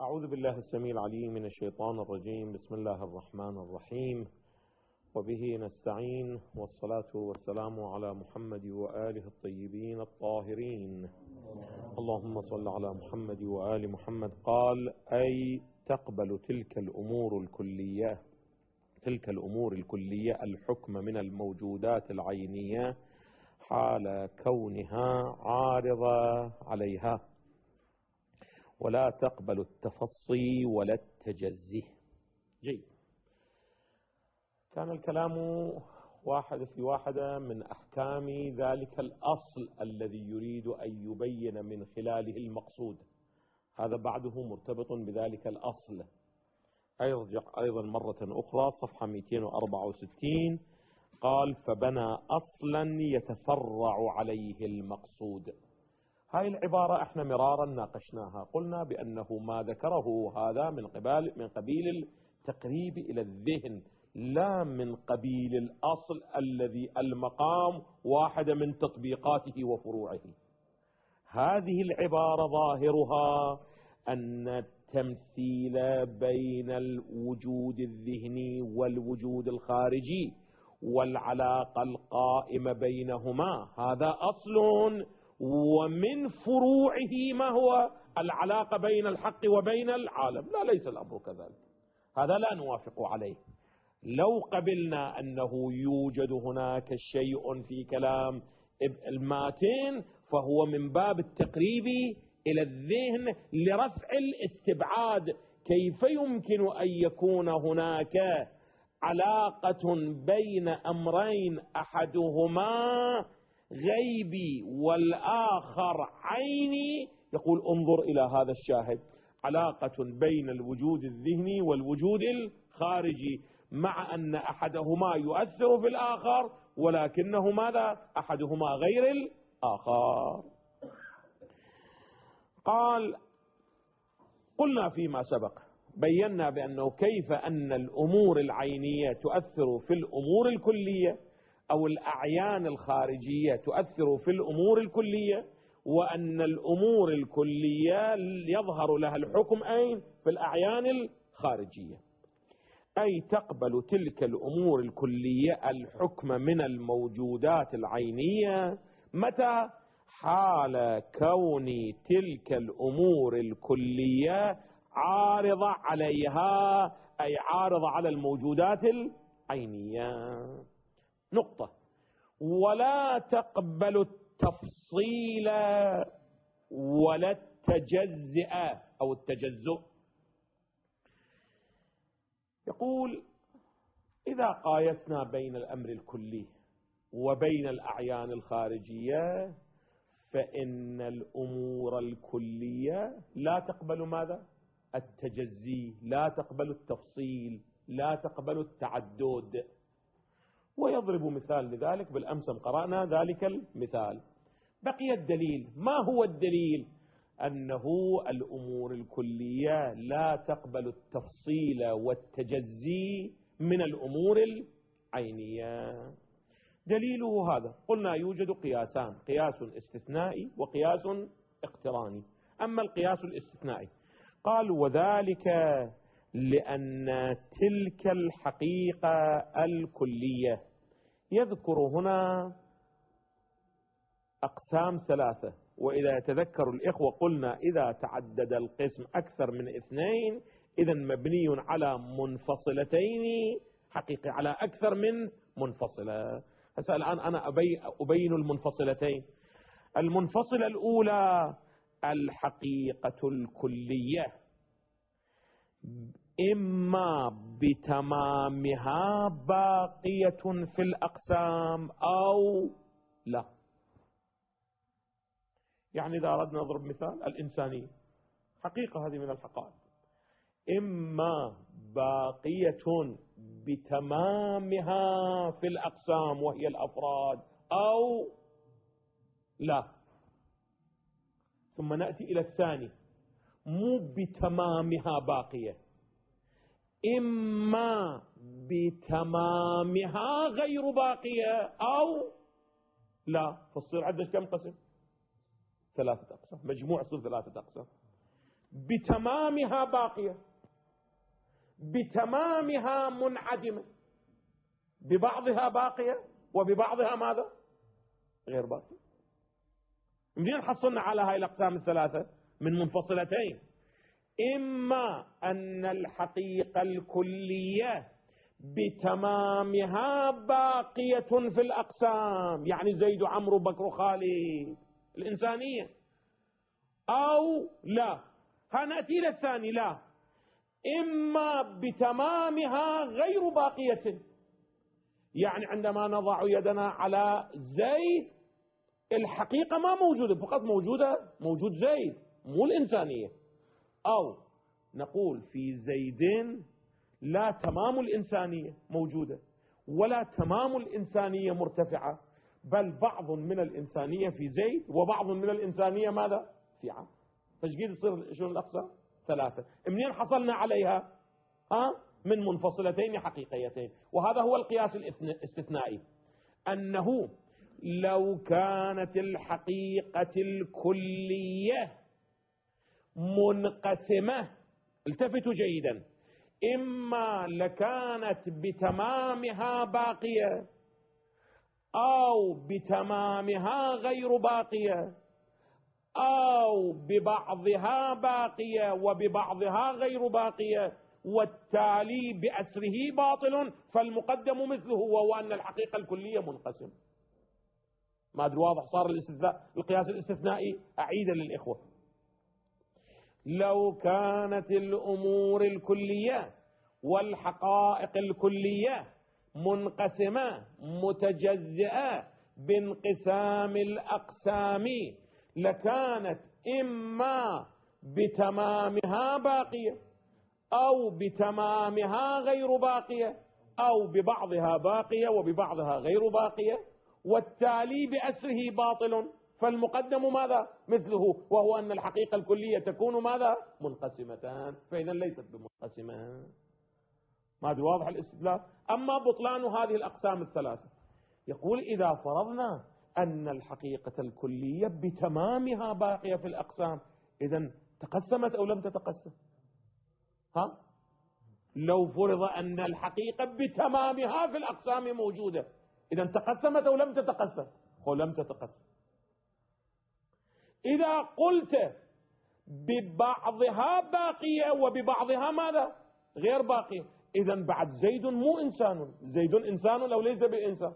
أعوذ بالله السميع العليم من الشيطان الرجيم. بسم الله الرحمن الرحيم، وبه نستعين، والصلاة والسلام على محمد وآله الطيبين الطاهرين. اللهم صل على محمد وآل محمد. قال: أي تقبل تلك الأمور الكلية الحكم من الموجودات العينية حال كونها عارضة عليها، ولا تقبل التفصي ولا التجزي. جيد. كان الكلام واحد في واحدة من أحكام ذلك الأصل الذي يريد أن يبين من خلاله المقصود. هذا بعده مرتبط بذلك الأصل. أرجع أيضا مرة أخرى صفحة 264. قال: فبنى أصلا يتفرع عليه المقصود. هاي العبارة احنا مرارا ناقشناها، قلنا بأنه ما ذكره هذا من قبيل التقريب إلى الذهن، لا من قبيل الأصل الذي المقام واحدة من تطبيقاته وفروعه. هذه العبارة ظاهرها أن التمثيل بين الوجود الذهني والوجود الخارجي والعلاقة القائمة بينهما هذا أصل، ومن فروعه ما هو العلاقة بين الحق وبين العالم. لا، ليس الأمر كذلك، هذا لا نوافق عليه. لو قبلنا أنه يوجد هناك شيء في كلام الماتن فهو من باب التقريب إلى الذهن لرفع الاستبعاد. كيف يمكن أن يكون هناك علاقة بين أمرين أحدهما غيبي والآخر عيني؟ يقول: انظر إلى هذا الشاهد، علاقة بين الوجود الذهني والوجود الخارجي، مع أن أحدهما يؤثر في الآخر، ولكنه ماذا؟ أحدهما غير الآخر. قال: قلنا فيما سبق بينا بأنه كيف أن الأمور العينية تؤثر في الأمور الكلية، أو الأعيان الخارجية تؤثر في الأمور الكلية، وأن الأمور الكلية يظهر لها الحكم أين؟ في الأعيان الخارجية. أي تقبل تلك الأمور الكلية الحكم من الموجودات العينية. متى؟ حال كون تلك الأمور الكلية عارضة عليها، أي عارضة على الموجودات العينية. نقطة. ولا تقبل التفصيل ولا التجزئ أو التجزؤ. يقول: إذا قايسنا بين الأمر الكلي وبين الأعيان الخارجية فإن الأمور الكلية لا تقبل ماذا؟ التجزي، لا تقبل التفصيل، لا تقبل التعدد. ويضرب مثال لذلك، بالأمس قرأنا ذلك المثال. بقي الدليل. ما هو الدليل؟ أنه الأمور الكلية لا تقبل التفصيل والتجزي من الأمور العينية. دليله هذا. قلنا يوجد قياسان: قياس استثنائي وقياس اقتراني. أما القياس الاستثنائي قال: وذلك لأن تلك الحقيقة الكلية. يذكر هنا أقسام ثلاثة، وإذا يتذكر الإخوة قلنا إذا تعدد القسم أكثر من اثنين إذا مبني على منفصلتين حقيقة، على أكثر من منفصلة. هسه الآن أنا أبين المنفصلتين. المنفصلة الأولى الحقيقة الكلية، إما بتمامها باقية في الأقسام أو لا. يعني إذا أردنا نضرب مثال، الإنسانية حقيقة، هذه من الحقائق، إما باقية بتمامها في الأقسام وهي الأفراد أو لا. ثم نأتي إلى الثاني، مو بتمامها باقية، إما بتمامها غير باقية أو لا. فالصير عندنا كم قسم؟ 3 أقسام، مجموع صير 3 أقسام. بتمامها باقية، بتمامها منعدمة، ببعضها باقية وببعضها ماذا؟ غير باقية. منين حصلنا على هاي الأقسام الثلاثة؟ من منفصلتين. إما أن الحقيقة الكلية بتمامها باقية في الأقسام، يعني زيد وعمرو وبكر وخالد الإنسانية، أو لا، هنأتي إلى الثاني، لا، إما بتمامها غير باقية، يعني عندما نضع يدنا على زيد الحقيقة ما موجودة، فقط موجود زيد مو الإنسانية. أو نقول في زيد لا تمام الإنسانية موجودة ولا تمام الإنسانية مرتفعة، بل بعض من الإنسانية في زيد وبعض من الإنسانية ماذا؟ في عمرو. فشقيد يصير شنو الأقسام؟ ثلاثة. منين حصلنا عليها؟ من منفصلتين حقيقيتين. وهذا هو القياس الاستثنائي، أنه لو كانت الحقيقة الكلية منقسمة، التفتوا جيدا، إما لكانت بتمامها باقية أو بتمامها غير باقية أو ببعضها باقية وببعضها غير باقية، والتالي بأسره باطل، فالمقدم مثله، وهو أن الحقيقة الكلية منقسم. ما أدري واضح صار القياس الاستثنائي؟ أعيدا للإخوة. لو كانت الأمور الكلية والحقائق الكلية منقسمة متجزئة بانقسام الأقسام، لكانت إما بتمامها باقية أو بتمامها غير باقية أو ببعضها باقية وببعضها غير باقية، والتالي بأسره باطل، فالمقدم ماذا؟ مثله، وهو أن الحقيقة الكلية تكون ماذا؟ منقسمتان، فإذا ليست بمنقسمة. ما أدري واضح الاستدلال؟ أما بطلان هذه الأقسام الثلاثة، يقول إذا فرضنا أن الحقيقة الكلية بتمامها باقية في الأقسام، إذن تقسمت أو لم تتقسم؟ لو فرض أن الحقيقة بتمامها في الأقسام موجودة، إذن تقسمت أو لم تتقسم؟ لم تتقسم. إذا قلت ببعضها باقية وببعضها ماذا؟ غير باقية، إذن بعد زيد مو إنسان، زيد إنسان أو ليس بإنسان؟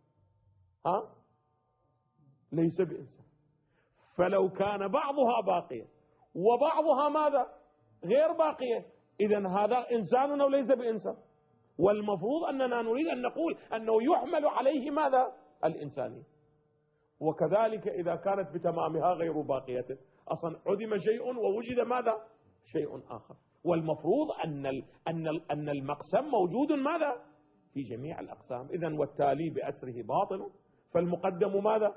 ليس بإنسان. فلو كان بعضها باقية وبعضها ماذا؟ غير باقية، إذن هذا إنسان أو ليس بإنسان؟ والمفروض أننا نريد أن نقول أنه يحمل عليه ماذا؟ الإنسانية. وكذلك إذا كانت بتمامها غير باقية، أصلا عدم شيء ووجد ماذا؟ شيء آخر. والمفروض أن المقسم موجود ماذا؟ في جميع الأقسام. إذن والتالي بأسره باطل، فالمقدم ماذا؟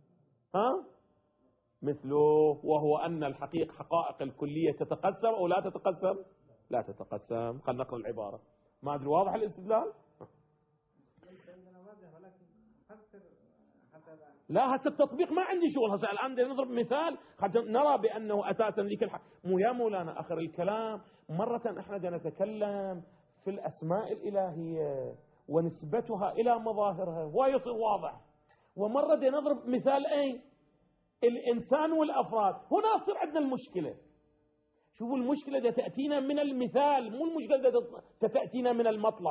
مثله، وهو أن الحقيقة حقائق الكلية تتقسم أو لا تتقسم؟ لا تتقسم. خلينا نقرأ العبارة. ما أدري واضح الاستدلال؟ لا، هسه التطبيق ما عندي شغل. هسه الآن بدنا نضرب مثال حتى نرى بأنه أساسا ذيك مو يا مولانا آخر الكلام. مرة احنا بدنا نتكلم في الأسماء الإلهية ونسبتها إلى مظاهرها ويصير واضح، ومرة بدنا نضرب مثال الإنسان والأفراد. هنا تصير عندنا المشكلة. شوفوا المشكلة ده تأتينا من المثال، مو المشكلة ده تأتينا من المطلب.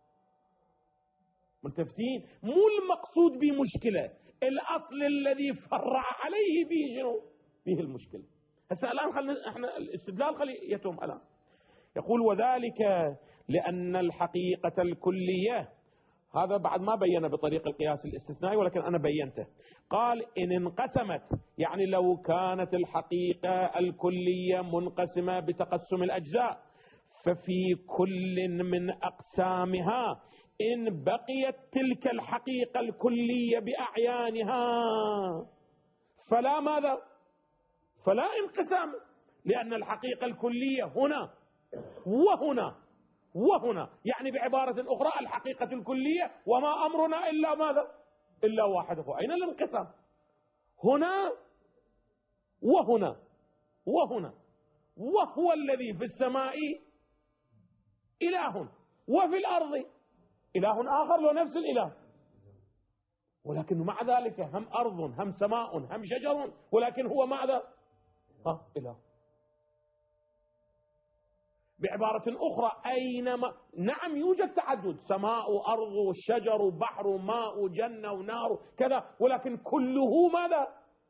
ملتفتين؟ مو المقصود بمشكلة، الأصل الذي فرع عليه به شنو؟ به المشكلة. هسه الآن احنا الاستدلال خلي يتم الآن. يقول وذلك لأن الحقيقة الكلية، هذا بعد ما بين بطريق القياس الاستثنائي ولكن أنا بينته. قال إن انقسمت، يعني لو كانت الحقيقة الكلية منقسمة بتقسم الأجزاء، ففي كل من أقسامها إن بقيت تلك الحقيقة الكلية بأعيانها فلا ماذا؟ فلا انقسام، لأن الحقيقة الكلية هنا وهنا، يعني بعبارة أخرى الحقيقة الكلية وما أمرنا إلا ماذا؟ إلا واحد. أين الانقسام؟ هنا وهنا. وهو الذي في السماء إله وفي الأرض إله آخر له نفس الإله، ولكن مع ذلك هم أرض هم سماء هم شجر، ولكن هو ماذا؟ إله. بعبارة أخرى أينما نعم يوجد تعدد، سماء وأرض شجر وبحر وماء وجنة ونار كذا، ولكن كله ماذا؟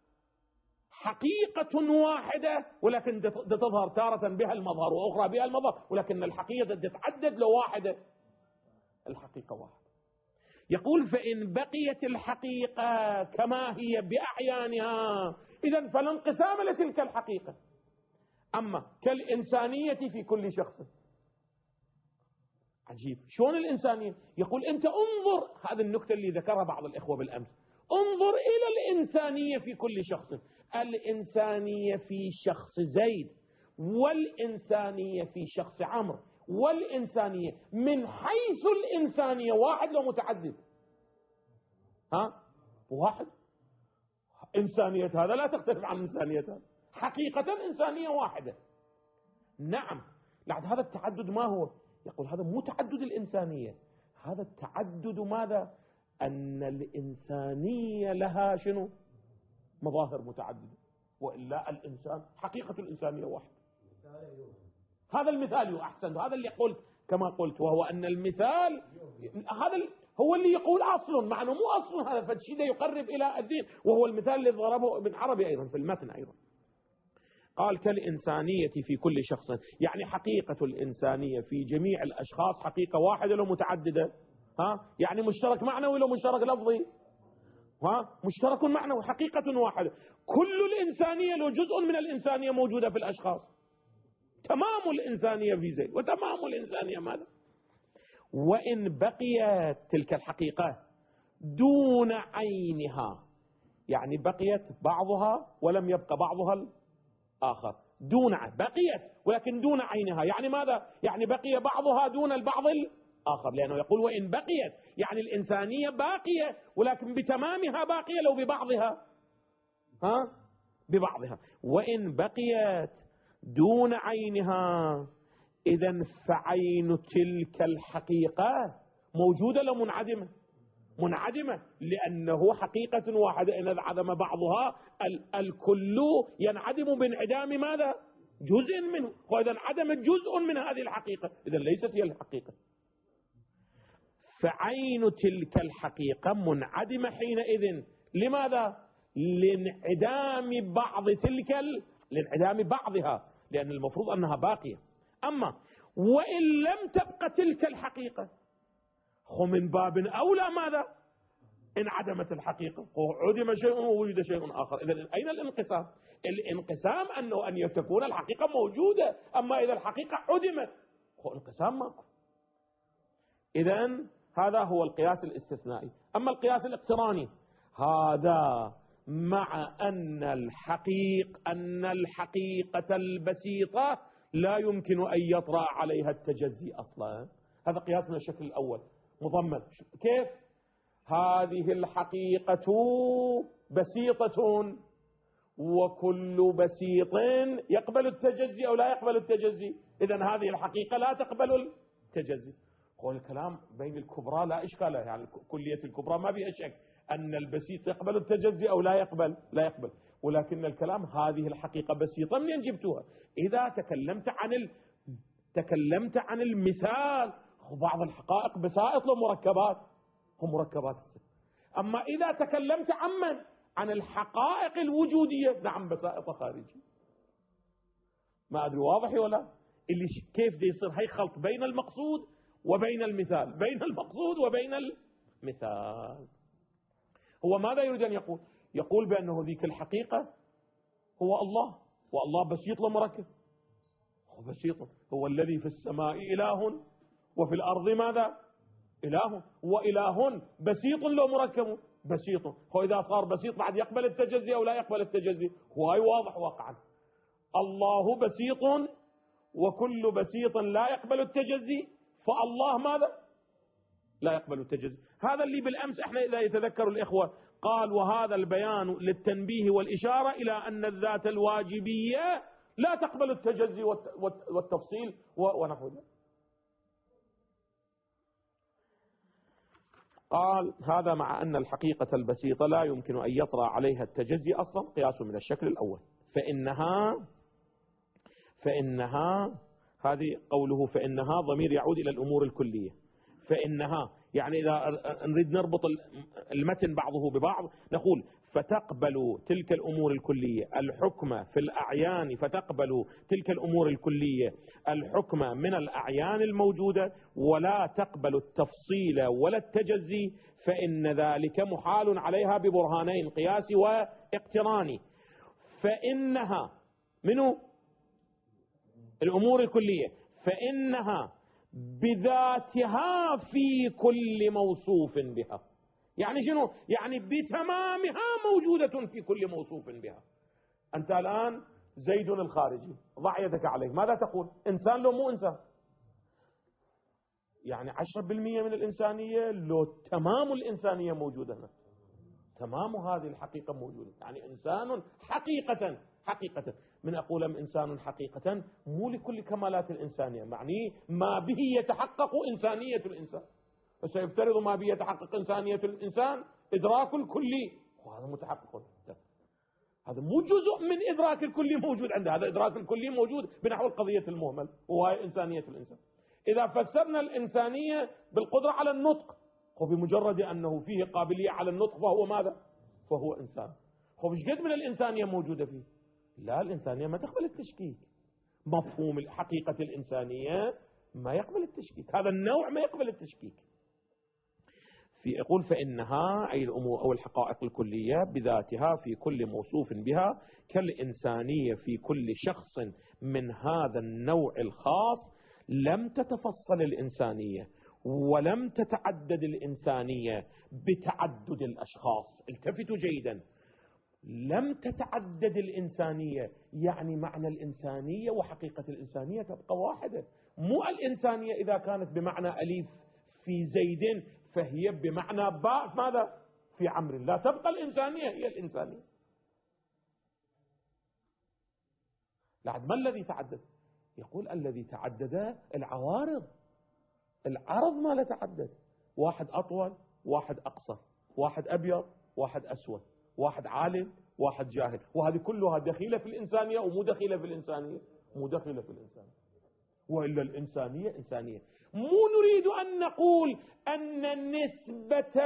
حقيقة واحدة، ولكن تظهر تارة بها المظهر وأخرى بها المظهر، ولكن الحقيقة تتعدد لواحدة، الحقيقة واحدة. يقول فإن بقيت الحقيقة كما هي بأعيانها إذن فلا انقسام لتلك الحقيقة. أما كالإنسانية في كل شخص، عجيب شلون الإنسانية؟ يقول أنت انظر، هذه النكتة اللي ذكرها بعض الإخوة بالأمس، انظر إلى الإنسانية في كل شخص، الإنسانية في شخص زيد، والإنسانية في شخص عمرو، والإنسانية من حيث الإنسانية واحد لو متعدد؟ واحد. إنسانية هذا لا تختلف عن إنسانية هذا، حقيقة إنسانية واحدة. نعم، لكن هذا التعدد ما هو؟ يقول هذا مو تعدد الإنسانية، هذا التعدد ماذا؟ أن الإنسانية لها شنو؟ مظاهر متعددة، وإلا الإنسان حقيقة الإنسانية واحدة. هذا المثال أحسن، هذا اللي قلت كما قلت، وهو أن المثال هذا هو اللي يقول أصل، مع أنه مو أصل، هذا فالشيء ده يقرب إلى الدين، وهو المثال اللي ضربه ابن عربي أيضا في المتن أيضا. قال كالإنسانية في كل شخص، يعني حقيقة الإنسانية في جميع الأشخاص حقيقة واحدة لو متعددة؟ يعني مشترك معنوي لو مشترك لفظي؟ مشترك معنوي، حقيقة واحدة. كل الإنسانية له جزء من الإنسانية موجودة في الأشخاص، تمام الإنسانية في زيد وتمام الإنسانية ماذا؟ وإن بقيت تلك الحقيقة دون عينها، يعني بقيت بعضها ولم يبقى بعضها الآخر، دون بقيت ولكن دون عينها، يعني ماذا؟ يعني بقي بعضها دون البعض الآخر، لأنه يقول وإن بقيت يعني الإنسانية باقية، ولكن بتمامها باقية لو ببعضها ببعضها. وإن بقيت دون عينها إذن فعين تلك الحقيقة موجودة لو منعدمة؟ منعدمة، لأنه حقيقة واحدة، إن انعدم بعضها الكل ينعدم بانعدام ماذا؟ جزء منه، وإذا انعدم جزء من هذه الحقيقة إذن ليست هي الحقيقة. فعين تلك الحقيقة منعدمة حينئذ، لماذا؟ لانعدام بعض لانعدام بعضها، لأن المفروض أنها باقية. أما وإن لم تبقى تلك الحقيقة من باب أولى ماذا؟ انعدمت الحقيقة، عدم شيء ووجد شيء آخر. إذن أين الانقسام؟ الانقسام أنه أن تكون الحقيقة موجودة، أما إذا الحقيقة عدمت انقسام ماكو. إذن هذا هو القياس الاستثنائي. أما القياس الاقتراني هذا مع أن الحقيقة البسيطة لا يمكن أن يطرأ عليها التجزي أصلا. هذا قياس من الشكل الأول مضمن. كيف؟ هذه الحقيقة بسيطة، وكل بسيط يقبل التجزي أو لا يقبل التجزي، إذن هذه الحقيقة لا تقبل التجزي. والكلام بين الكبرى لا إشكال، يعني كلية الكبرى ما فيها شك أن البسيط يقبل التجزي أو لا يقبل، ولكن الكلام هذه الحقيقة بسيطة منين جبتوها؟ إذا تكلمت عن المثال، بعض الحقائق بسائط ومركبات، هم مركبات الست. أما إذا تكلمت عن الحقائق الوجودية، نعم بسائط خارجية. ما أدري واضح ولا؟ اللي كيف دي يصير هي خلط بين المقصود وبين المثال، بين المقصود وبين المثال. هو ماذا يريد أن يقول؟ يقول بأنه ذيك الحقيقة هو الله، والله بسيط ومركب. هو بسيط، هو الذي في السماء إله وفي الأرض ماذا؟ إله، وإله بسيط لو مركب بسيط. وإذا صار بسيط بعد يقبل التجزي أو لا يقبل التجزي؟ هو واضح واقعا، الله بسيط وكل بسيط لا يقبل التجزي، فالله ماذا؟ لا يقبل التجزي. هذا اللي بالأمس احنا إذا يتذكروا الإخوة قال وهذا البيان للتنبيه والإشارة إلى أن الذات الواجبية لا تقبل التجزي والتفصيل ونحو ذلك. قال هذا مع أن الحقيقة البسيطة لا يمكن أن يطرأ عليها التجزي أصلا قياس من الشكل الأول، فإنها هذه قوله فإنها ضمير يعود إلى الأمور الكلية. فإنها يعني إذا نريد نربط المتن بعضه ببعض نقول فتقبل تلك الأمور الكلية الحكم في الأعيان، فتقبل تلك الأمور الكلية الحكم من الأعيان الموجودة، ولا تقبل التفصيل ولا التجزي، فإن ذلك محال عليها ببرهانين قياسي واقتراني. فإنها منه الأمور الكلية، فإنها بذاتها في كل موصوف بها. يعني شنو؟ يعني بتمامها موجودة في كل موصوف بها. أنت الآن زيد الخارجي، ضع يدك عليه، ماذا تقول؟ إنسان لو مو إنسان؟ يعني 10% من الإنسانية لو تمام الإنسانية موجودة هنا، تمام هذه الحقيقة موجودة، يعني إنسان حقيقة من أقول إنسان حقيقة مو لكل كمالات الإنسانية، معني ما به يتحقق إنسانية الإنسان، فسيفترض ما به يتحقق إنسانية الإنسان إدراك الكلي، وهذا متحقق، هذا مو جزء من إدراك الكلي موجود عنده، هذا إدراك الكلي موجود بنحو القضية المهمل وهي إنسانية الإنسان. إذا فسرنا الإنسانية بالقدرة على النطق، وبمجرد أنه فيه قابلية على النطق فهو ماذا؟ فهو إنسان. مش قد من الإنسانية موجودة فيه؟ لا، الإنسانية ما تقبل التشكيك، مفهوم الحقيقة الإنسانية ما يقبل التشكيك، هذا النوع ما يقبل التشكيك. يقول فإنها أي الأمور أو الحقائق الكلية بذاتها في كل موصوف بها كالإنسانية في كل شخص من هذا النوع الخاص، لم تتفصل الإنسانية ولم تتعدد الإنسانية بتعدد الأشخاص. التفتوا جيدا، لم تتعدد الإنسانية، يعني معنى الإنسانية وحقيقة الإنسانية تبقى واحدة. مو الإنسانية إذا كانت بمعنى أليف في زيد فهي بمعنى باء ماذا؟ في عمرو، لا تبقى الإنسانية هي الإنسانية. لعد ما الذي تعدد؟ يقول الذي تعدد العوارض، العرض ما لا تعدد، واحد أطول واحد أقصر، واحد أبيض واحد أسود، واحد عالم واحد جاهل، وهذه كلها دخيلة في الإنسانية ومو دخيلة في الإنسانية، مو دخيلة في الإنسانية، وإلا الإنسانية إنسانية. مو نريد أن نقول أن نسبة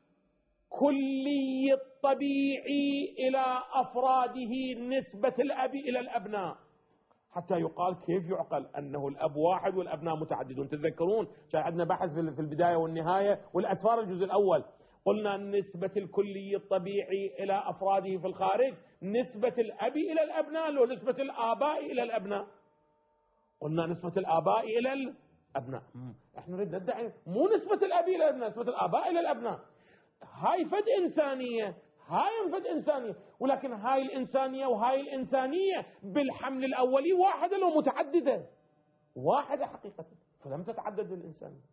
الكلي الطبيعي إلى أفراده نسبة الأب إلى الأبناء، حتى يقال كيف يعقل أنه الأب واحد والأبناء متعددون. تتذكرون كان عندنا بحث في البداية والنهاية والأسفار الجزء الأول، قلنا نسبة الكلي الطبيعي إلى أفراده في الخارج نسبة الأب إلى الأبناء ونسبة الآباء إلى الأبناء، قلنا نسبة الآباء إلى الأبناء. احنا نريد ندعي مو نسبة الأب إلى الأبناء، نسبة الآباء إلى الأبناء. هاي فد إنسانية، هاي فد إنسانية، ولكن هاي الإنسانية وهاي الإنسانية بالحمل الأولي واحدة لو متعددة، واحدة حقيقة، فلم تتعدد الإنسانية.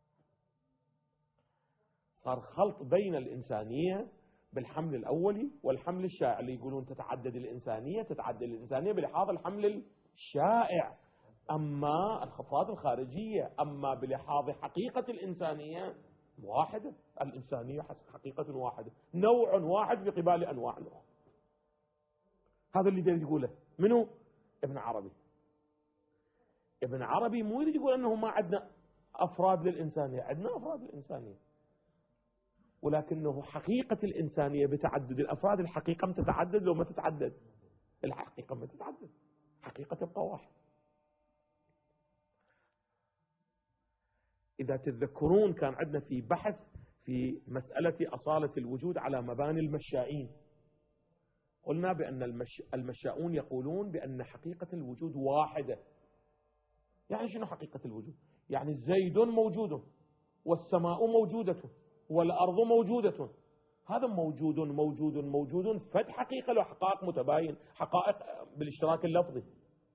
صار خلط بين الإنسانية بالحمل الأولي والحمل الشائع، اللي يقولون تتعدد الإنسانية بلحاظ الحمل الشائع، أما الخفاض الخارجية، أما بلحاظ حقيقة الإنسانية واحدة، الإنسانية حقيقة واحدة، نوع واحد بقبال أنواع أخرى. هذا اللي يقوله منو؟ ابن عربي. ابن عربي مو يريد يقول أنه ما عندنا أفراد للإنسانية، عندنا أفراد للإنسانية، ولكنه حقيقة الإنسانية بتعدد الأفراد. الحقيقة ما تتعدد لو ما تتعدد، الحقيقة ما تتعدد، حقيقة تبقى واحد. إذا تتذكرون كان عندنا في بحث في مسألة أصالة الوجود على مباني المشائين، قلنا بأن المشاؤون يقولون بأن حقيقة الوجود واحدة. يعني شنو حقيقة الوجود؟ يعني زيد موجود والسماء موجودة والأرض موجودة، هذا موجود موجود موجود، فد حقيقة له حقائق متباين، حقائق بالاشتراك اللفظي،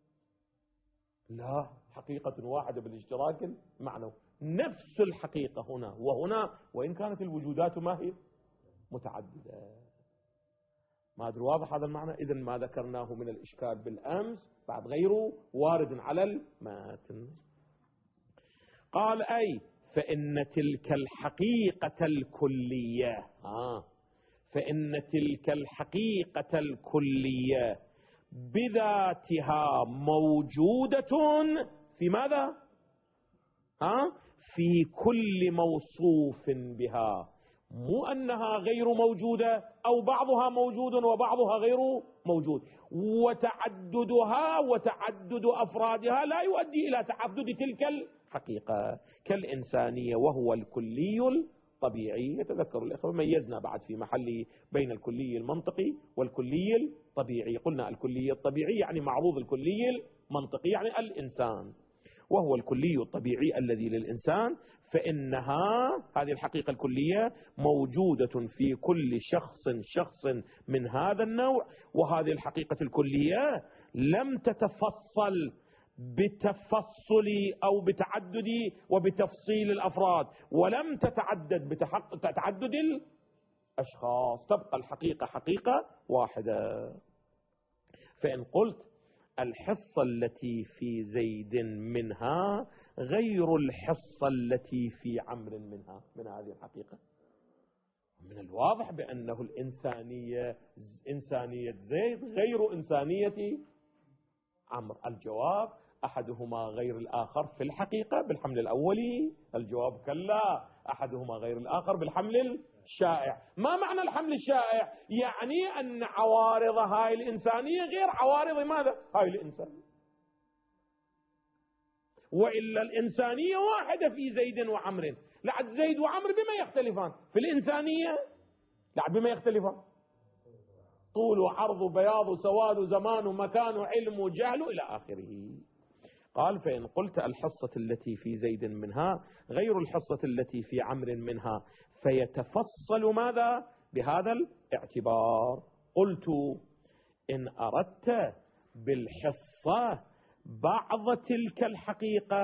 لا، حقيقة واحدة بالاشتراك المعنوي، نفس الحقيقة هنا وهنا، وإن كانت الوجودات ما هي متعددة. ما أدري واضح هذا المعنى. إذن ما ذكرناه من الإشكال بالأمس بعد غيره وارد على المتن. قال أي فإن تلك الحقيقة الكلية فإن تلك الحقيقة الكلية بذاتها موجودة في ماذا؟ في كل موصوف بها، مو أنها غير موجودة أو بعضها موجود وبعضها غير موجود. وتعددها وتعدد أفرادها لا يؤدي إلى تعدد تلك الحقيقة، كالإنسانية وهو الكلي الطبيعي. يتذكر الإخوة ميزنا بعد في محل بين الكلي المنطقي والكلي الطبيعي. قلنا الكلي الطبيعي يعني معروض الكلي المنطقي يعني الإنسان، وهو الكلي الطبيعي الذي للإنسان. فإنها هذه الحقيقة الكلية موجودة في كل شخص من هذا النوع. وهذه الحقيقة الكلية لم تتفصل بتفصل أو بتعدد وبتفصيل الأفراد، ولم تتعدد بتعدد الأشخاص، تبقى الحقيقة حقيقة واحدة. فإن قلت الحصة التي في زيد منها غير الحصة التي في عمرو منها من هذه الحقيقة، من الواضح بأنه إنسانية زيد غير إنسانية عمرو. الجواب أحدهما غير الآخر في الحقيقة بالحمل الأولي. الجواب كلا، أحدهما غير الآخر بالحمل الشائع. ما معنى الحمل الشائع؟ يعني أن عوارض هاي الإنسانية غير عوارض ماذا؟ هاي الإنسانية. وإلا الإنسانية واحدة في زيد وعمر. لعد زيد وعمر بما يختلفان في الإنسانية؟ لعد بما يختلفان، طول وعرض بياض سواد زمان مكان علم جهل إلى آخره. قال فإن قلت الحصة التي في زيد منها غير الحصة التي في عمرو منها فيتفصل ماذا؟ بهذا الاعتبار. قلت إن أردت بالحصة بعض تلك الحقيقة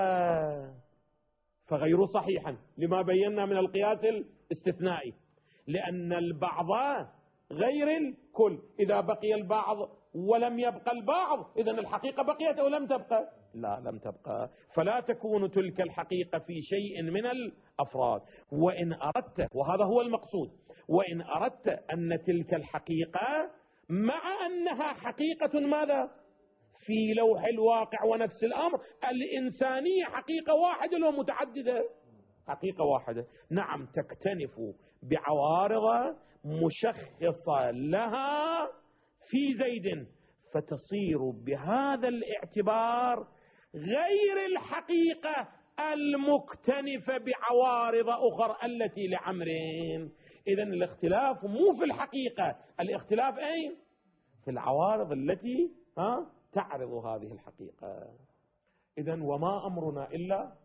فغير صحيحا لما بينا من القياس الاستثنائي، لأن البعض غير الكل. إذا بقي البعض ولم يبقى البعض إذن الحقيقة بقيت أو لم تبقى؟ لا، لم تبقى. فلا تكون تلك الحقيقة في شيء من الأفراد. وإن أردت، وهذا هو المقصود، وإن أردت أن تلك الحقيقة مع أنها حقيقة ماذا؟ في لوح الواقع ونفس الأمر الإنسانية حقيقة واحدة ومتعددة. حقيقة واحدة، نعم، تكتنف بعوارض مشخصة لها في زيد، فتصير بهذا الاعتبار غير الحقيقة المكتنفة بعوارض أخرى التي لعمرين. إذن الاختلاف مو في الحقيقة، الاختلاف أين؟ في العوارض التي تعرض هذه الحقيقة. إذن وما أمرنا إلا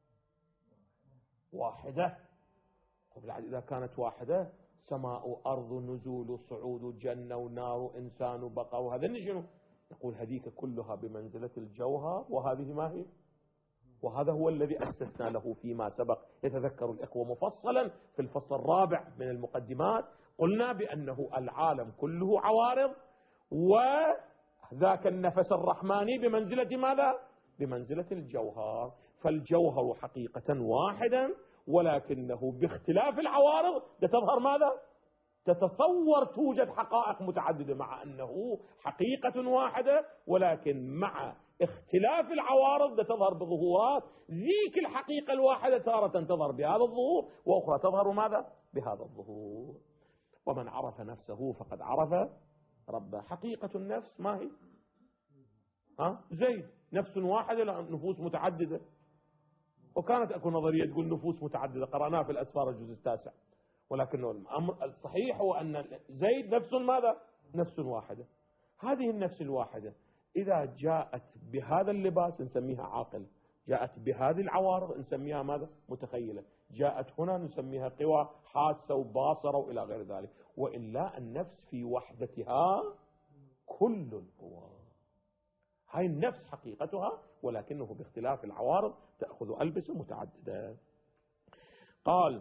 واحدة. قبل إذا كانت واحدة سماء أرض نزول صعود جنة ونار إنسان بقى، وهذا شنو؟ يقول هذيك كلها بمنزلة الجوهر، وهذه ما هي؟ وهذا هو الذي أسسنا له فيما سبق. يتذكر الإخوة مفصلا في الفصل الرابع من المقدمات قلنا بأنه العالم كله عوارض، وذاك النفس الرحماني بمنزلة ماذا؟ بمنزلة الجوهر. فالجوهر حقيقة واحدا، ولكنه باختلاف العوارض تظهر ماذا؟ تتصور توجد حقائق متعددة، مع أنه حقيقة واحدة ولكن مع اختلاف العوارض تظهر بظهورات. ذيك الحقيقة الواحدة تارة تظهر بهذا الظهور، وأخرى تظهر ماذا؟ بهذا الظهور. ومن عرف نفسه فقد عرف ربه. حقيقة النفس ما هي؟ زيد نفس واحدة نفوس متعددة. وكانت أكو نظرية تقول نفوس متعددة، قرأناها في الأسفار الجزء التاسع. ولكن الأمر الصحيح هو أن زيد نفس ماذا؟ نفس واحدة. هذه النفس الواحدة إذا جاءت بهذا اللباس نسميها عاقل، جاءت بهذه العوارض نسميها ماذا؟ متخيلة، جاءت هنا نسميها قوى حاسة وباصرة وإلى غير ذلك. وإلا النفس في وحدتها كل القوى. هاي النفس حقيقتها، ولكنه باختلاف العوارض تأخذ ألبسة متعددة. قال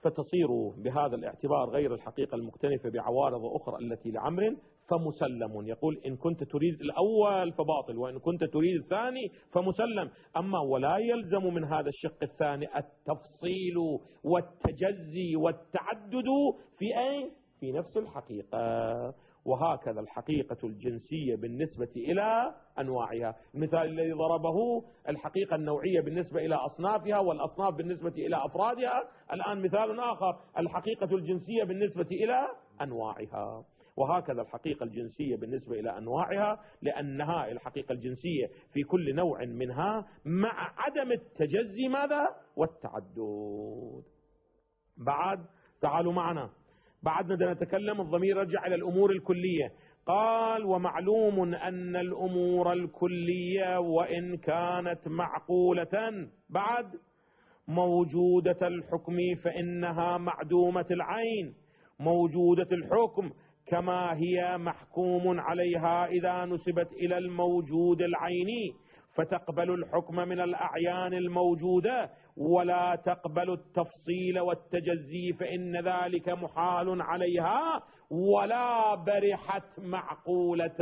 فتصير بهذا الاعتبار غير الحقيقة المكتنفة بعوارض أخرى التي لعمر فمسلم. يقول إن كنت تريد الأول فباطل، وإن كنت تريد الثاني فمسلم. أما ولا يلزم من هذا الشق الثاني التفصيل والتجزي والتعدد في أين؟ في نفس الحقيقة. وهكذا الحقيقة الجنسية بالنسبة إلى أنواعها. المثال الذي ضربه الحقيقة النوعية بالنسبة إلى أصنافها، والأصناف بالنسبة إلى أفرادها. الآن مثال آخر، الحقيقة الجنسية بالنسبة إلى أنواعها. وهكذا الحقيقة الجنسية بالنسبة إلى أنواعها، لأنها الحقيقة الجنسية في كل نوع منها مع عدم التجزي ماذا؟ والتعدد. بعد تعالوا معنا، بعد بدنا نتكلم، الضمير رجع إلى الأمور الكلية. قال ومعلوم أن الأمور الكلية وإن كانت معقولة بعد موجودة الحكم فإنها معدومة العين. موجودة الحكم كما هي محكوم عليها إذا نسبت إلى الموجود العيني، فتقبل الحكم من الأعيان الموجودة ولا تقبل التفصيل والتجزي، فإن ذلك محال عليها ولا برحت معقولة.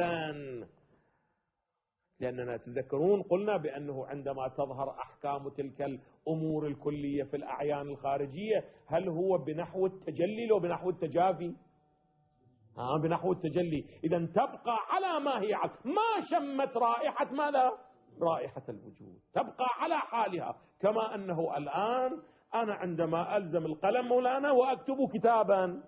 لأننا تذكرون قلنا بأنه عندما تظهر أحكام تلك الأمور الكلية في الأعيان الخارجية، هل هو بنحو التجلي أو بنحو التجافي؟ بنحو التجلي. إذا تبقى على ما هي، ما شمت رائحة ماذا؟ رائحة الوجود، تبقى على حالها. كما أنه الآن أنا عندما ألزم القلم مولانا وأكتب كتابا،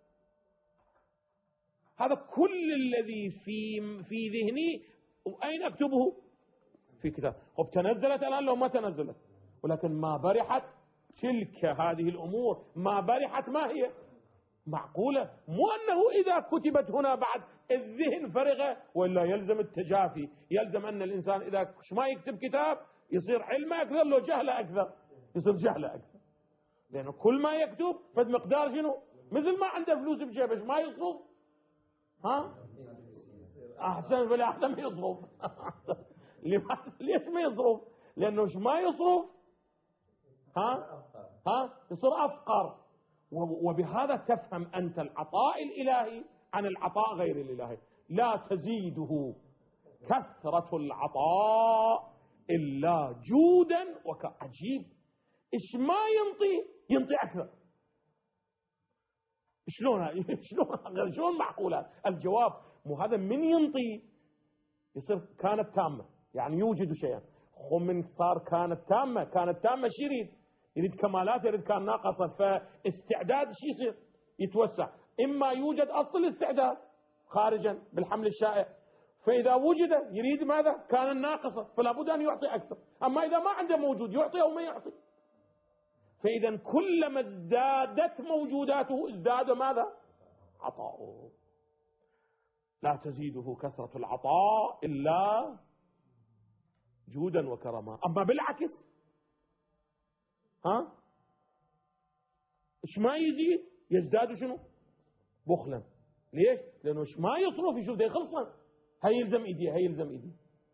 هذا كل الذي في ذهني أين أكتبه؟ في كتاب. طب تنزلت الآن لو ما تنزلت، ولكن ما برحت تلك هذه الأمور، ما برحت ما هي؟ معقولة. مو أنه إذا كتبت هنا بعد الذهن فرغة، ولا يلزم التجافي. يلزم أن الإنسان إذا ما يكتب كتاب يصير علمه أكثر، لو جهله أكثر يصير جهله أكثر. لأنه كل ما يكتب فد مقدار شنو؟ مثل ما عنده فلوس بجيبه ما يصرف، أحسن ولا أحسن ما يصرف. ليش ما يصرف؟ لأنه ما يصرف يصير أفقر. وبهذا تفهم أنت العطاء الإلهي عن العطاء غير الإلهي. لا تزيده كثرة العطاء إلا جودا عجيب. إيش ما ينطي أكثر. شلون معقولة؟ الجواب مو هذا. من ينطي يصير كانت تامة، يعني يوجد شيئا. من صار كانت تامة شو يريد كمالات، يريد كان ناقصة. فاستعداد شو يصير؟ يتوسع. إما يوجد أصل الاستعداد خارجا بالحمل الشائع، فإذا وجد يريد ماذا؟ كان ناقصة، فلا بد أن يعطي أكثر. أما إذا ما عنده موجود يعطي أو ما يعطي. فإذا كلما ازدادت موجوداته ازداد ماذا؟ عطاؤه. لا تزيده كثرة العطاء إلا جودا وكرما. أما بالعكس إيش ما يزيد يزداد شنو؟ بخلا. ليش؟ لأنه إيش ما يصرف يشوف ده خلصا، هي يلزم إيدي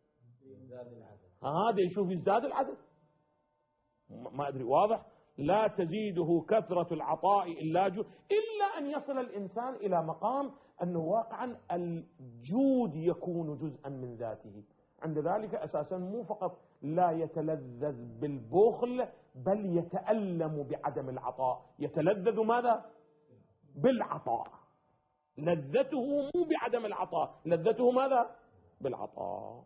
هذا يشوف يزداد العدد. ما أدري واضح؟ لا تزيده كثرة العطاء إلا جود، إلا أن يصل الإنسان إلى مقام أنه واقعا الجود يكون جزءا من ذاته. عند ذلك أساسا مو فقط لا يتلذذ بالبخل، بل يتألم بعدم العطاء. يتلذذ ماذا؟ بالعطاء. لذته مو بعدم العطاء، لذته ماذا؟ بالعطاء.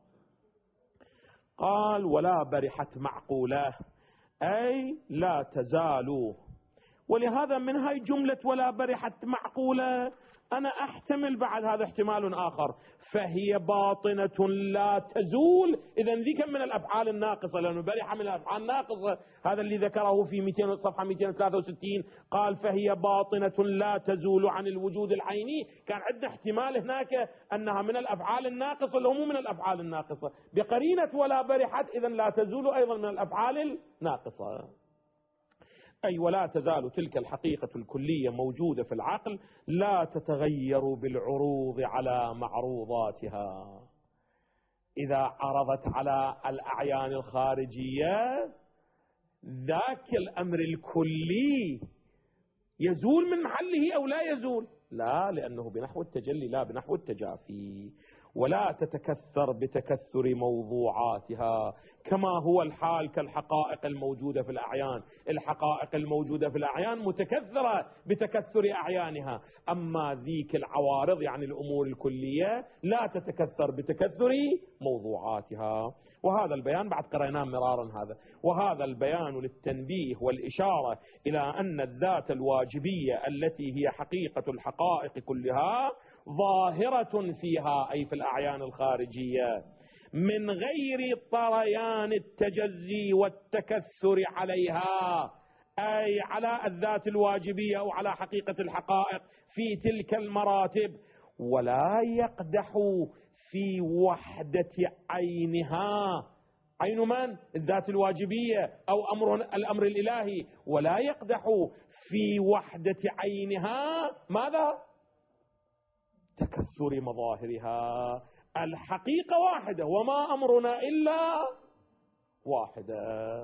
قال ولا برحت معقولة، أي لا تزال. ولهذا من هاي جملة ولا برحت معقولة أنا أحتمل بعد هذا احتمال آخر، فهي باطنة لا تزول. إذن ذيك من الأفعال الناقصة، لأنه برحة من الأفعال الناقصة. هذا اللي ذكره في صفحة 263. قال فهي باطنة لا تزول عن الوجود العيني. كان عندنا احتمال هناك أنها من الأفعال الناقصة، لو مو من الأفعال الناقصة بقرينة ولا برحت، إذن لا تزول أيضا من الأفعال الناقصة. أي ولا تزال تلك الحقيقة الكلية موجودة في العقل، لا تتغير بالعروض على معروضاتها. إذا عرضت على الأعيان الخارجية ذاك الأمر الكلي يزول من محله أو لا يزول؟ لا، لأنه بنحو التجلي لا بنحو التجافي. ولا تتكثر بتكثر موضوعاتها كما هو الحال كالحقائق الموجودة في الأعيان. الحقائق الموجودة في الأعيان متكثرة بتكثر أعيانها، أما ذيك العوارض يعني الأمور الكلية لا تتكثر بتكثر موضوعاتها. وهذا البيان بعد قرأناه مرارا هذا، وهذا البيان للتنبيه والإشارة إلى أن الذات الواجبية التي هي حقيقة الحقائق كلها ظاهرة فيها أي في الأعيان الخارجية من غير طريان التجزي والتكثر عليها، أي على الذات الواجبية أو على حقيقة الحقائق في تلك المراتب، ولا يقدح في وحدة عينها. عين من؟ الذات الواجبية أو الأمر الإلهي. ولا يقدح في وحدة عينها ماذا؟ تكثر مظاهرها. الحقيقة واحدة وما أمرنا إلا واحدة.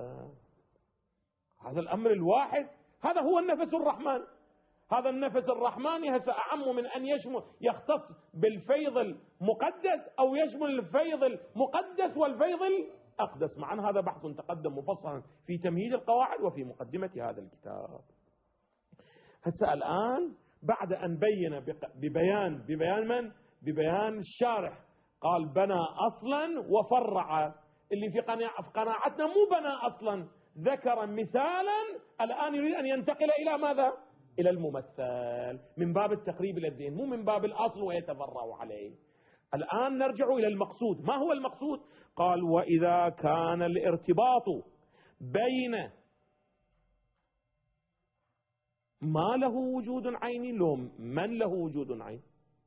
هذا الأمر الواحد هذا هو النفس الرحمن. هذا النفس الرحماني هسه أعم من أن يختص بالفيض المقدس أو يشمل الفيض المقدس والفيض الأقدس معا. هذا بحث تقدم مفصلا في تمهيد القواعد وفي مقدمة هذا الكتاب. هسه الآن بعد أن بين ببيان من؟ ببيان الشارح، قال بنى أصلا وفرع. اللي في قناعتنا مو بنى أصلا، ذكر مثالا. الآن يريد أن ينتقل إلى ماذا؟ إلى الممثل من باب التقريب إلى الذهن، مو من باب الأصل ويتفرع عليه. الآن نرجع إلى المقصود. ما هو المقصود؟ قال وإذا كان الارتباط بين ما له وجود عيني لو من له وجود عين.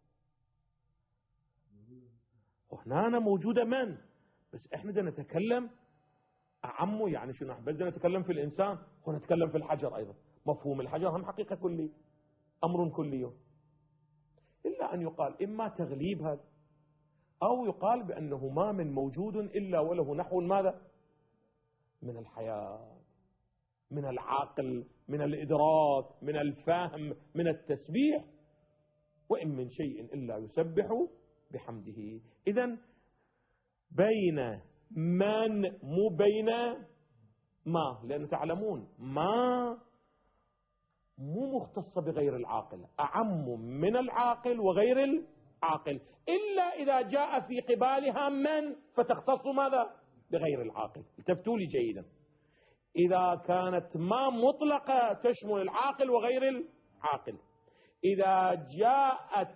هنا موجودة من، بس احنا بدنا نتكلم أعمه. يعني شنو؟ بس بدنا نتكلم في الإنسان ونتكلم في الحجر أيضا. مفهوم الحجر هم حقيقة كلي، أمر كلي. إلا أن يقال إما تغليب هذا، أو يقال بأنه ما من موجود إلا وله نحو ماذا؟ من الحياة، من العقل، من الإدراك، من الفهم، من التسبيح. وإن من شيء إلا يسبح بحمده. إذن بين من مو بين ما، لأن تعلمون ما مو مختصة بغير العاقل، أعم من العاقل وغير العاقل، إلا إذا جاء في قبالها من فتختص ماذا؟ بغير العاقل. التفتوا لي جيدا. إذا كانت ما مطلقة تشمل العاقل وغير العاقل، إذا جاءت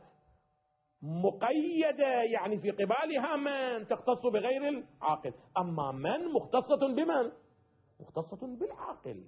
مقيدة يعني في قبالها من تختص بغير العاقل. أما من مختصة بمن؟ مختصة بالعاقل.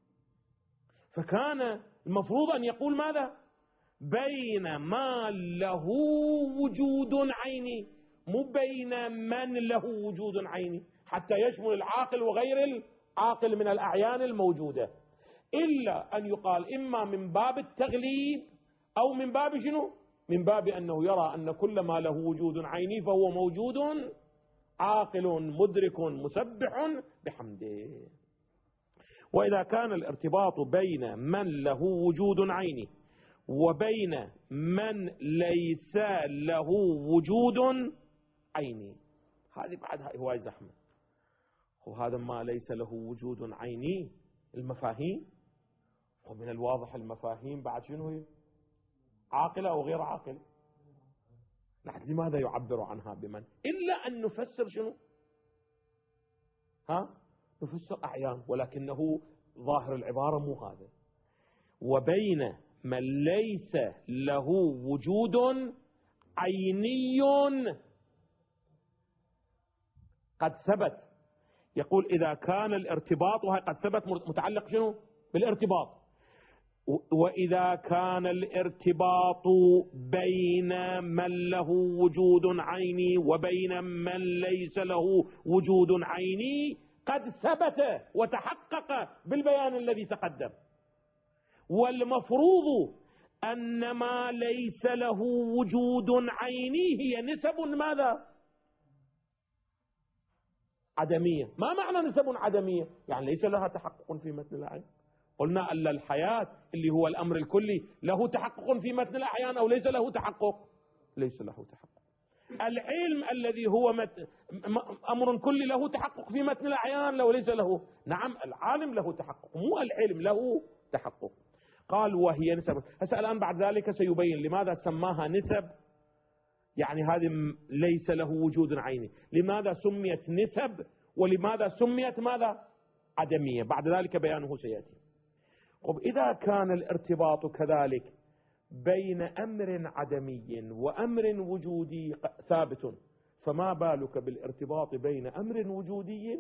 فكان المفروض أن يقول ماذا؟ بين ما له وجود عيني، مو بين من له وجود عيني، حتى يشمل العاقل وغير العاقل من الأعيان الموجودة. إلا أن يقال إما من باب التغليب أو من باب شنو؟ من باب أنه يرى أن كل ما له وجود عيني فهو موجود عاقل مدرك مسبح بحمده. وإذا كان الارتباط بين من له وجود عيني وبين من ليس له وجود عيني، هذه بعدها هواي زحمة. وهذا ما ليس له وجود عيني المفاهيم، ومن الواضح المفاهيم بعد شنو هي؟ عاقلة أو غير عاقل. لماذا يعبر عنها بمن؟ إلا أن نفسر شنو؟ نفسر أعيان، ولكنه ظاهر العبارة مو هذا. وبين من ليس له وجود عيني قد ثبت. يقول إذا كان الارتباط، وهي قد ثبت متعلق شنو؟ بالارتباط. وإذا كان الارتباط بين من له وجود عيني وبين من ليس له وجود عيني قد ثبت وتحقق بالبيان الذي تقدم. والمفروض أن ما ليس له وجود عيني هي نسب ماذا؟ عدمية. ما معنى نسب عدمية؟ يعني ليس لها تحقق في متن العين. قلنا أن الحياة اللي هو الأمر الكلي له تحقق في متن الأعيان أو ليس له تحقق؟ ليس له تحقق. العلم الذي هو أمر كلي له تحقق في متن الأعيان لو ليس له؟ نعم، العالم له تحقق، مو العلم له تحقق. قال وهي نسب. هسه الآن بعد ذلك سيبين لماذا سماها نسب، يعني هذه ليس له وجود عيني، لماذا سميت نسب ولماذا سميت ماذا؟ عدمية. بعد ذلك بيانه سيأتي. طب إذا كان الارتباط كذلك بين أمر عدمي وأمر وجودي ثابت، فما بالك بالارتباط بين أمر وجودي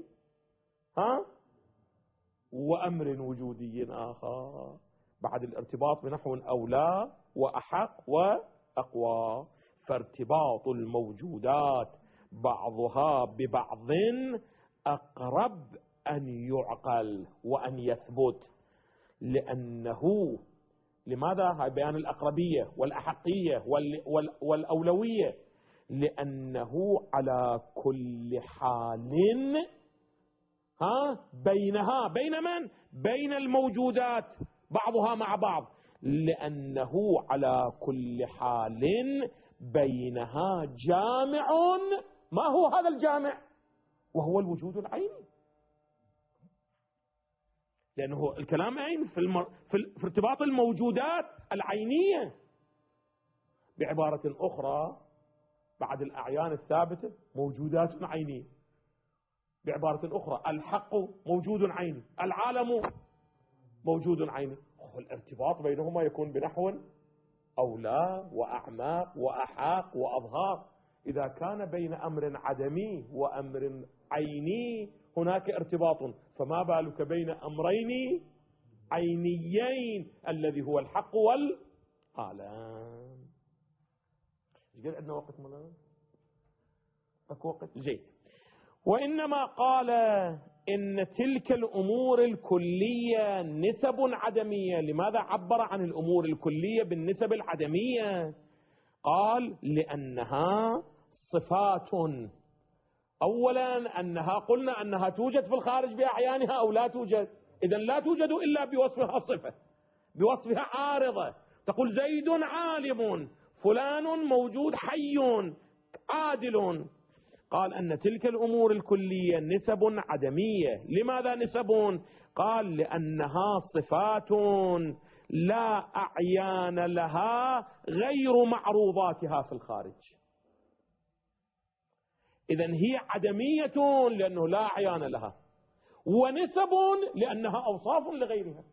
وأمر وجودي آخر؟ بعد الارتباط بنحو أولى وأحق وأقوى. فارتباط الموجودات بعضها ببعض أقرب أن يعقل وأن يثبت، لأنه لماذا؟ هاي بيان الأقربية والأحقية والأولوية. لأنه على كل حال بينها، بين من؟ بين الموجودات بعضها مع بعض، لأنه على كل حال بينها جامع. ما هو هذا الجامع؟ وهو الوجود العيني، لأنه الكلام عين في ارتباط الموجودات العينية. بعبارة أخرى، بعد الأعيان الثابتة موجودات عينية. بعبارة أخرى، الحق موجود عيني، العالم موجود عيني. الارتباط بينهما يكون بنحو أولى وأعماق وأحاق وأظهار. إذا كان بين أمر عدمي وأمر عيني هناك ارتباط، فما بالك بين أمرين عينيين الذي هو الحق والعالم. ايش عندنا وقت مولانا؟ اكو وقت؟ زين. وإنما قال إن تلك الأمور الكلية نسب عدمية. لماذا عبر عن الأمور الكلية بالنسب العدمية؟ قال لأنها صفات. أولا أنها قلنا أنها توجد في الخارج بأعيانها أو لا توجد؟ إذن لا توجد إلا بوصفها صفة، بوصفها عارضة. تقول زيد عالم، فلان موجود حي عادل. قال أن تلك الأمور الكلية نسب عدمية. لماذا نسب؟ قال لأنها صفات لا أعيان لها غير معروضاتها في الخارج. إذن هي عدمية لأنه لا أعيان لها، ونسب لأنها أوصاف لغيرها.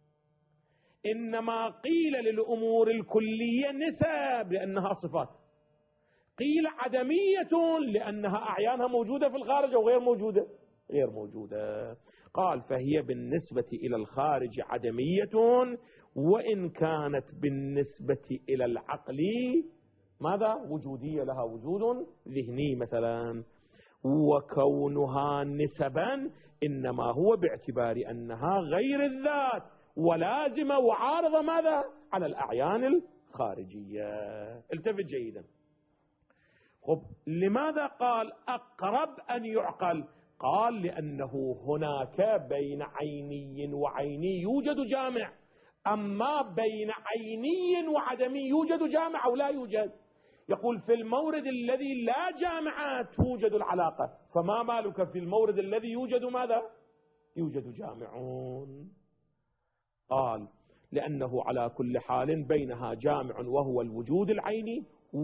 إنما قيل للأمور الكلية نسب لأنها صفات، قيل عدمية لأنها أعيانها موجودة في الخارج أو غير موجودة؟ غير موجودة. قال فهي بالنسبة إلى الخارج عدمية، وإن كانت بالنسبة إلى العقل ماذا؟ وجودية، لها وجود ذهني مثلا. وكونها نسبا إنما هو باعتبار أنها غير الذات ولازمة وعارضة ماذا؟ على الأعيان الخارجية. التفت جيدا. خب لماذا قال أقرب أن يعقل؟ قال لأنه هناك بين عيني وعيني يوجد جامع، أما بين عيني وعدمي يوجد جامع أو لا يوجد؟ يقول في المورد الذي لا جامع توجد العلاقة، فما بالك في المورد الذي يوجد ماذا؟ يوجد جامعون. قال لأنه على كل حال بينها جامع وهو الوجود العيني،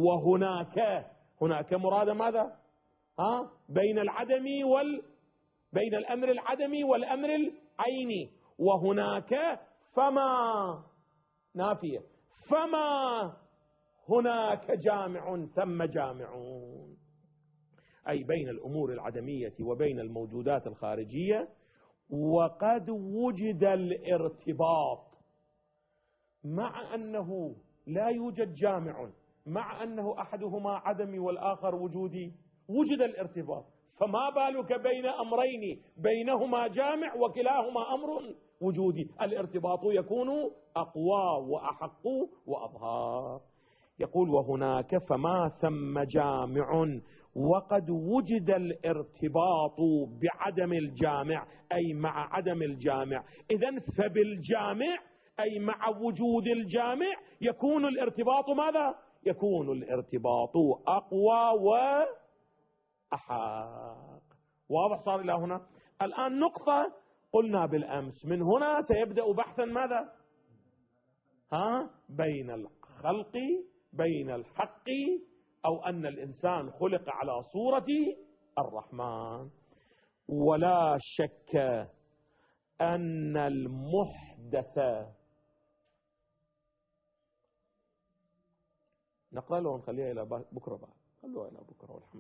هناك مراد ماذا؟ بين العدمي بين الأمر العدمي والأمر العيني. وهناك فما نافية، فما هناك جامع ثم جامعون، أي بين الأمور العدمية وبين الموجودات الخارجية. وقد وجد الارتباط مع أنه لا يوجد جامع، مع أنه أحدهما عدمي والآخر وجودي، وجد الارتباط. فما بالك بين أمرين بينهما جامع وكلاهما أمر وجودي؟ الارتباط يكون أقوى وأحق وأظهر. يقول وهناك فما ثم جامع وقد وجد الارتباط بعدم الجامع أي مع عدم الجامع، إذن فبالجامع أي مع وجود الجامع يكون الارتباط ماذا؟ يكون الارتباط أقوى وأحق. واضح صار إلى هنا؟ الآن نقطة قلنا بالأمس، من هنا سيبدأ بحثا ماذا؟ بين الخلق، بين الحق، أو أن الإنسان خلق على صورة الرحمن. ولا شك أن المحدث، نقرأ له ونخليها إلى بكرة بعد، خلوها إلى بكرة والحمد